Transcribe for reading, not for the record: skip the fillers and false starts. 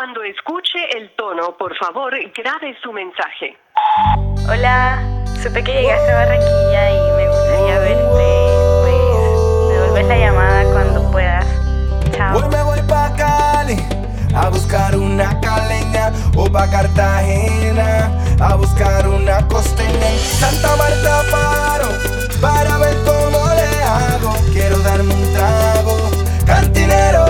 Cuando escuche el tono, por favor, grabe su mensaje. Hola, supe que llegaste a Barranquilla y me gustaría verte. Pues, me devuelves la llamada cuando puedas. Chao. Hoy me voy pa' Cali a buscar una caleña, o pa' Cartagena a buscar una costeña. En Santa Marta paro para ver cómo le hago. Quiero darme un trago, cantinero.